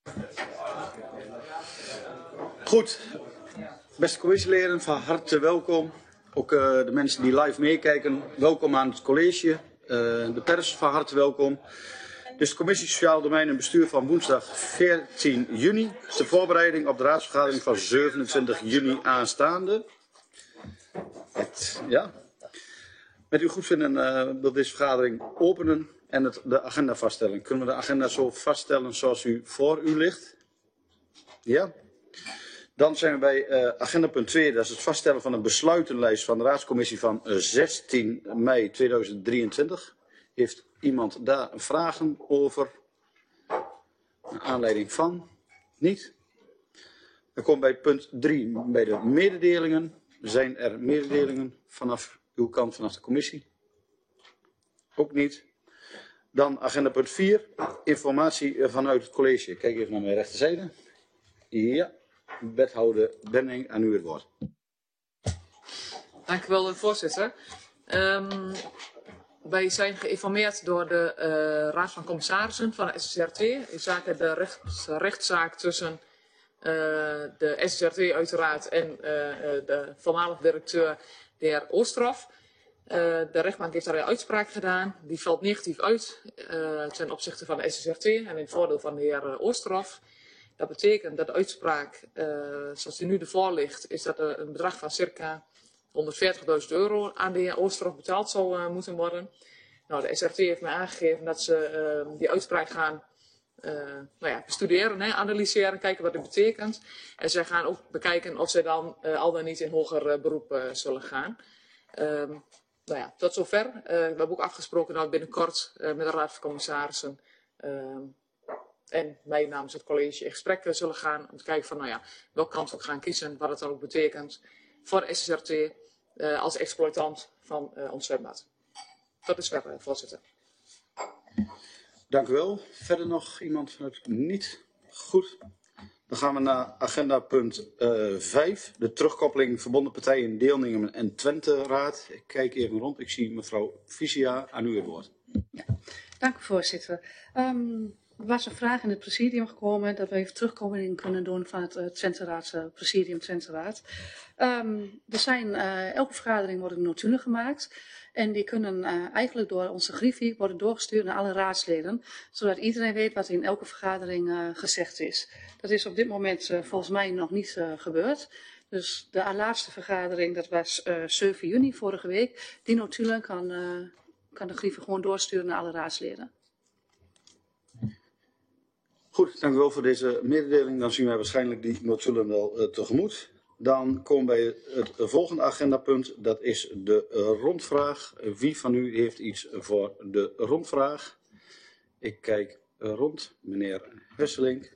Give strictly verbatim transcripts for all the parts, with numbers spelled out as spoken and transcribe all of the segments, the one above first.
Goed, beste commissieleden, van harte welkom. Ook uh, de mensen die live meekijken, welkom aan het college. Uh, de pers, van harte welkom. Dus de commissie Sociaal Domein en Bestuur van woensdag veertien juni. Dat is de voorbereiding op de raadsvergadering van zevenentwintig juni aanstaande. Het, ja. Met uw goedvinden uh, wil deze vergadering openen en het, de agenda vaststellen. Kunnen we de agenda zo vaststellen zoals u voor u ligt? Ja. Dan zijn we bij uh, agenda punt twee, dat is het vaststellen van een besluitenlijst van de raadscommissie van uh, zestien mei tweeduizend drieëntwintig. Heeft iemand daar vragen over? Naar aanleiding van? Niet? Dan komen we bij punt drie, bij de mededelingen. Zijn er mededelingen vanaf uw kant, vanaf de commissie? Ook niet. Dan agenda punt vier, informatie vanuit het college. Kijk even naar mijn rechterzijde. Ja. Wethouder Benning, aan u het woord. Dank u wel, voorzitter. Um, wij zijn geïnformeerd door de uh, Raad van Commissarissen van de S S R T in zaken de rechts, rechtszaak tussen uh, de S S R T uiteraard en uh, de voormalig directeur, de heer Oosterhoff. Uh, de rechtbank heeft daar een uitspraak gedaan. Die valt negatief uit uh, ten opzichte van de S S R T en in het voordeel van de heer Oosterhoff. Dat betekent dat de uitspraak, uh, zoals die nu ervoor ligt, is dat er een bedrag van circa honderdveertigduizend euro aan de heer Oosterhoff betaald zou uh, moeten worden. Nou, de S R T heeft mij aangegeven dat ze uh, die uitspraak gaan uh, nou ja, bestuderen, hè, analyseren, kijken wat het betekent. En zij gaan ook bekijken of zij dan uh, al dan niet in hoger uh, beroep uh, zullen gaan. Um, nou ja, tot zover. Uh, we hebben ook afgesproken dat we binnenkort uh, met de Raad van Commissarissen uh, en wij namens het college in gesprek zullen gaan om te kijken van, nou ja, welke kant we gaan kiezen, wat het dan ook betekent voor de S S R T uh, als exploitant van uh, ons zwembad. Tot dusver, uh, voorzitter. Dank u wel. Verder nog iemand van het niet? Goed. Dan gaan we naar agenda punt uh, vijf. De terugkoppeling verbonden partijen Deelnemingen en Twente Raad. Ik kijk even rond. Ik zie mevrouw Vicia, aan u het woord. Ja, dank u voorzitter. Um... Er was een vraag in het presidium gekomen dat we even terugkoppeling kunnen doen van het uh, Twente Raad, uh, presidium Twente Raad. Um, er zijn, uh, elke vergadering worden notulen gemaakt en die kunnen uh, eigenlijk door onze griffie worden doorgestuurd naar alle raadsleden, zodat iedereen weet wat in elke vergadering uh, gezegd is. Dat is op dit moment uh, volgens mij nog niet uh, gebeurd. Dus de laatste vergadering, dat was uh, zeven juni vorige week, die notulen kan, uh, kan de griffie gewoon doorsturen naar alle raadsleden. Goed, dank u wel voor deze mededeling. Dan zien wij waarschijnlijk die notulen wel uh, tegemoet. Dan komen we bij het volgende agendapunt. Dat is de uh, rondvraag. Wie van u heeft iets voor de rondvraag? Ik kijk uh, rond. Meneer Hesselink.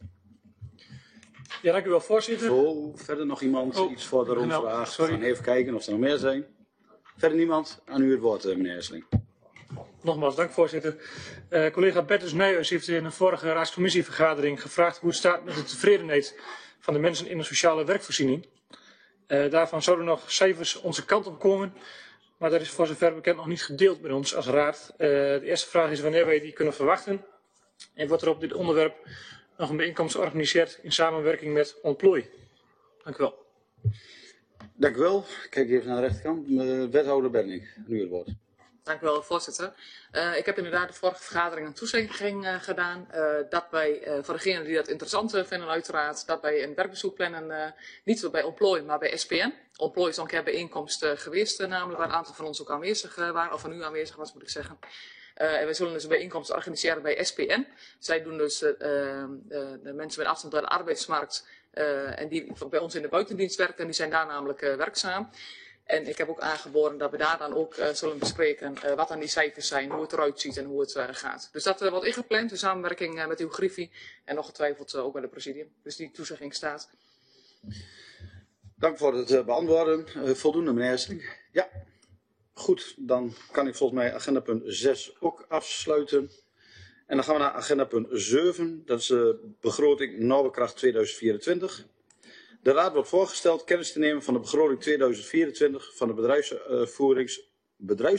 Ja, dank u wel, voorzitter. Zo, verder nog iemand oh, iets voor de rondvraag? Nou, sorry. We gaan even kijken of er nog meer zijn. Verder niemand? Aan u het woord, uh, meneer Hesselink. Nogmaals, dank voorzitter. Uh, collega Bertus Nijhuis heeft in een vorige raadscommissievergadering gevraagd hoe het staat met de tevredenheid van de mensen in de sociale werkvoorziening. Uh, daarvan zouden nog cijfers onze kant op komen, maar dat is voor zover bekend nog niet gedeeld met ons als raad. Uh, de eerste vraag is wanneer wij die kunnen verwachten en wordt er op dit onderwerp nog een bijeenkomst georganiseerd in samenwerking met Ontplooi. Dank u wel. Dank u wel. Kijk even naar de rechterkant. Uh, wethouder Benning, nu het woord. Dank u wel, voorzitter. Uh, ik heb inderdaad de vorige vergadering een toezegging uh, gedaan uh, dat wij, uh, voor degenen die dat interessant uh, vinden uiteraard, dat wij een werkbezoek plannen, uh, niet bij Ontplooi, maar bij S P N. Ontplooi is al een keer bijeenkomst uh, geweest, uh, namelijk waar een aantal van ons ook aanwezig uh, waren, of van u aanwezig was moet ik zeggen. Uh, en wij zullen dus een bijeenkomst organiseren bij S P N. Zij doen dus uh, uh, de mensen met afstand bij de arbeidsmarkt uh, en die bij ons in de buitendienst werken, die zijn daar namelijk uh, werkzaam. En ik heb ook aangeboden dat we daar dan ook uh, zullen bespreken uh, wat dan die cijfers zijn, hoe het eruit ziet en hoe het uh, gaat. Dus dat uh, wordt ingepland in samenwerking uh, met uw griffie en nog getwijfeld uh, ook bij de presidium. Dus die toezegging staat. Dank voor het uh, beantwoorden. Uh, voldoende, meneer Hesselink. Ja, goed. Dan kan ik volgens mij agenda punt zes ook afsluiten. En dan gaan we naar agenda punt zeven. Dat is de uh, begroting Noorderkracht tweeduizend vierentwintig. De Raad wordt voorgesteld kennis te nemen van de begroting tweeduizend vierentwintig van de bedrijfsvoerings,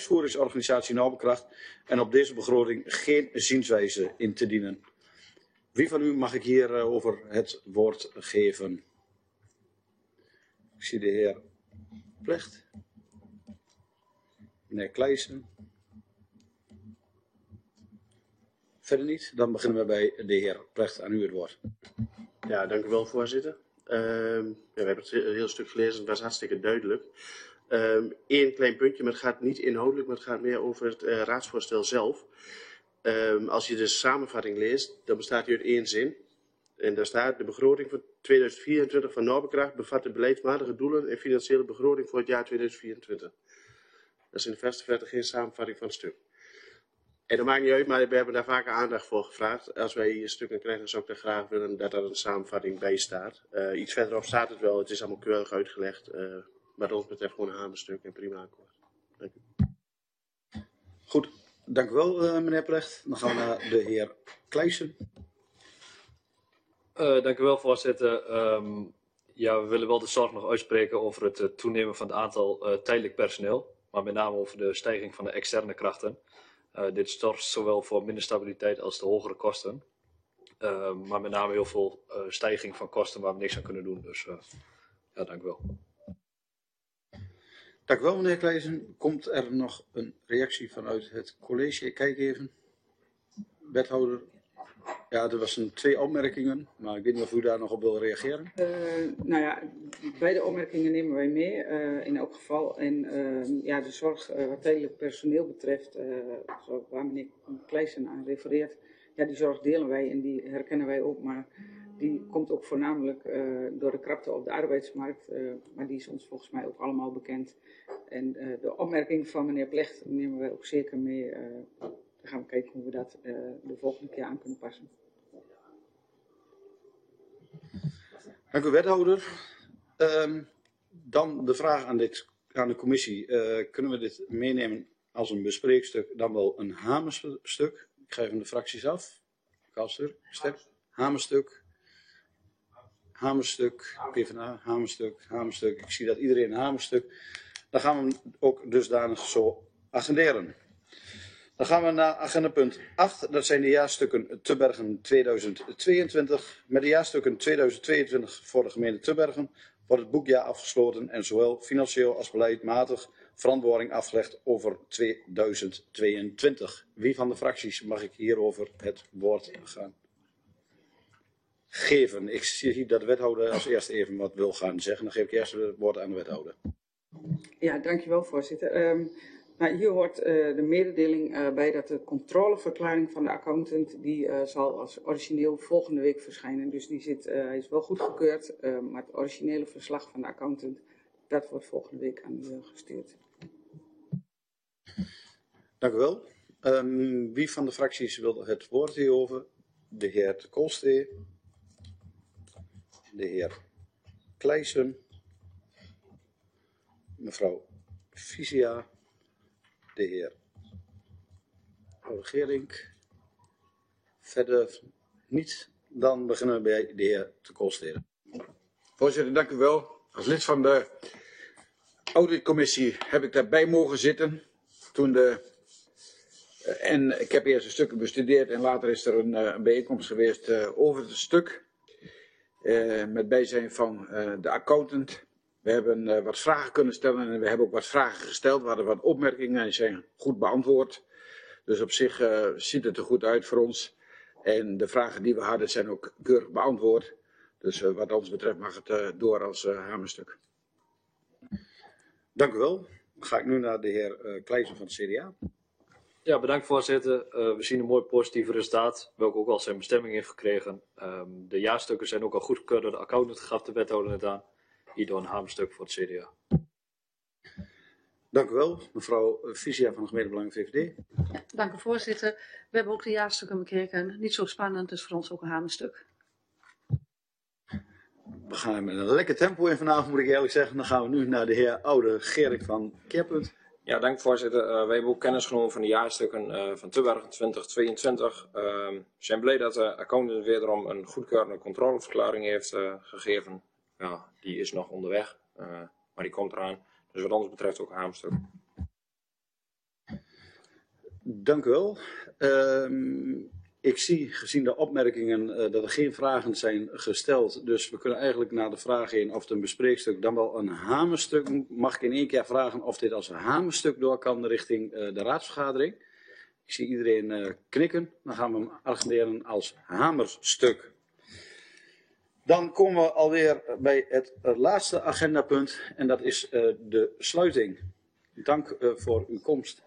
bedrijfsvoeringsorganisatie Noorderkracht en op deze begroting geen zienswijze in te dienen. Wie van u mag ik hier uh, over het woord geven? Ik zie de heer Plecht. Meneer Kleijsen. Verder niet? Dan beginnen we bij de heer Plecht. Aan u het woord. Ja, dank u wel, voorzitter. Uh, ja, we hebben het een heel stuk gelezen, het was hartstikke duidelijk. Eén um, klein puntje, maar het gaat niet inhoudelijk, maar het gaat meer over het uh, raadsvoorstel zelf. Um, als je de samenvatting leest, dan bestaat die uit één zin. En daar staat: de begroting voor tweeduizend vierentwintig van Noorderkracht bevat de beleidsmatige doelen en financiële begroting voor het jaar tweeduizend vierentwintig. Dat is in de verste verte geen samenvatting van het stuk. En dat maakt niet uit, maar we hebben daar vaker aandacht voor gevraagd. Als wij hier stukken krijgen, dan zou ik daar graag willen dat er een samenvatting bij staat. Uh, iets verderop staat het wel, het is allemaal keurig uitgelegd. Uh, wat ons betreft gewoon een hamerstuk en prima akkoord. Dank u. Goed, dank u wel uh, meneer Plecht. Dan gaan we naar de heer Kleijsen. Uh, dank u wel, voorzitter. Um, ja, we willen wel de zorg nog uitspreken over het uh, toenemen van het aantal uh, tijdelijk personeel. Maar met name over de stijging van de externe krachten. Uh, dit zorgt zowel voor minder stabiliteit als de hogere kosten. Uh, maar met name heel veel uh, stijging van kosten waar we niks aan kunnen doen. Dus uh, ja, dank u wel. Dank u wel, meneer Kleijsen. Komt er nog een reactie vanuit het college? Ik kijk even. Wethouder. Ja, er waren twee opmerkingen, maar ik weet niet of u daar nog op wil reageren. Uh, nou ja, beide opmerkingen nemen wij mee, uh, in elk geval. En uh, ja, de zorg uh, wat tijdelijk personeel betreft, uh, zo waar meneer Kleijsen aan refereert, ja, die zorg delen wij en die herkennen wij ook, maar die komt ook voornamelijk uh, door de krapte op de arbeidsmarkt, uh, maar die is ons volgens mij ook allemaal bekend. En uh, de opmerking van meneer Plecht nemen wij ook zeker mee. Uh, Dan gaan we kijken hoe we dat uh, de volgende keer aan kunnen passen. Dank u, wethouder. Um, dan de vraag aan, dit, aan de commissie. Uh, kunnen we dit meenemen als een bespreekstuk, dan wel een hamerstuk? Ik ga even de fracties af. Kalster, Ster, hamerstuk. Hamerstuk, PvdA, hamerstuk, hamerstuk. Ik zie dat iedereen een hamerstuk. Dan gaan we hem ook dusdanig zo agenderen. Dan gaan we naar agenda punt acht. Dat zijn de jaarstukken Tubbergen tweeduizend tweeëntwintig. Met de jaarstukken tweeduizend tweeëntwintig voor de gemeente Tubbergen wordt het boekjaar afgesloten en zowel financieel als beleidmatig verantwoording afgelegd over tweeduizend tweeëntwintig. Wie van de fracties mag ik hierover het woord gaan geven? Ik zie dat de wethouder als eerste even wat wil gaan zeggen. Dan geef ik eerst het woord aan de wethouder. Ja, dankjewel, voorzitter. Um, Nou, hier hoort uh, de mededeling uh, bij dat de controleverklaring van de accountant, die uh, zal als origineel volgende week verschijnen. Dus die zit, uh, hij is wel goedgekeurd, uh, maar het originele verslag van de accountant, dat wordt volgende week aan u uh, gestuurd. Dank u wel. Um, wie van de fracties wil het woord hierover? De heer de Koolstee, de heer Kleijsen, mevrouw Visia, de heer Gerink. Verder niet. Dan beginnen we bij de heer de Koolstede. Voorzitter, dank u wel. Als lid van de auditcommissie heb ik daarbij mogen zitten. Toen de, uh, en ik heb eerst een stuk bestudeerd en later is er een, uh, een bijeenkomst geweest uh, over het stuk. Uh, met bijzijn van uh, de accountant. We hebben uh, wat vragen kunnen stellen en we hebben ook wat vragen gesteld. We hadden wat opmerkingen en die zijn goed beantwoord. Dus op zich uh, ziet het er goed uit voor ons. En de vragen die we hadden zijn ook keurig beantwoord. Dus uh, wat ons betreft mag het uh, door als uh, hamerstuk. Dank u wel. Dan ga ik nu naar de heer uh, Kleijsen van het C D A. Ja, bedankt voorzitter. Uh, we zien een mooi positief resultaat, welke ook al zijn bestemming heeft gekregen. Um, de jaarstukken zijn ook al goedgekeurd door de accountant, gaf de wethouder het aan. Hierdoor een hamerstuk voor het C D A. Dank u wel, mevrouw Visia van de gemeentebelangen V V D. Ja, dank u, voorzitter. We hebben ook de jaarstukken bekeken. Niet zo spannend, dus voor ons ook een hamerstuk. We gaan met een lekker tempo in vanavond, moet ik eerlijk zeggen. Dan gaan we nu naar de heer Oude Gerrit van Keerpunt. Ja, dank voorzitter. Uh, wij hebben ook kennis genomen van de jaarstukken uh, van Tubbergen twintig tweeëntwintig. Uh, we zijn blij dat de accountant wederom een goedkeurende controleverklaring heeft uh, gegeven. Ja, die is nog onderweg, uh, maar die komt eraan. Dus wat ons betreft ook een hamerstuk. Dank u wel. Um, ik zie gezien de opmerkingen uh, dat er geen vragen zijn gesteld. Dus we kunnen eigenlijk naar de vraag heen of het een bespreekstuk dan wel een hamerstuk. Mag ik in één keer vragen of dit als een hamerstuk door kan richting uh, de raadsvergadering? Ik zie iedereen uh, knikken. Dan gaan we hem argumenteren als hamerstuk. Dan komen we alweer bij het uh, laatste agendapunt. En dat is uh, de sluiting. Dank uh, voor uw komst.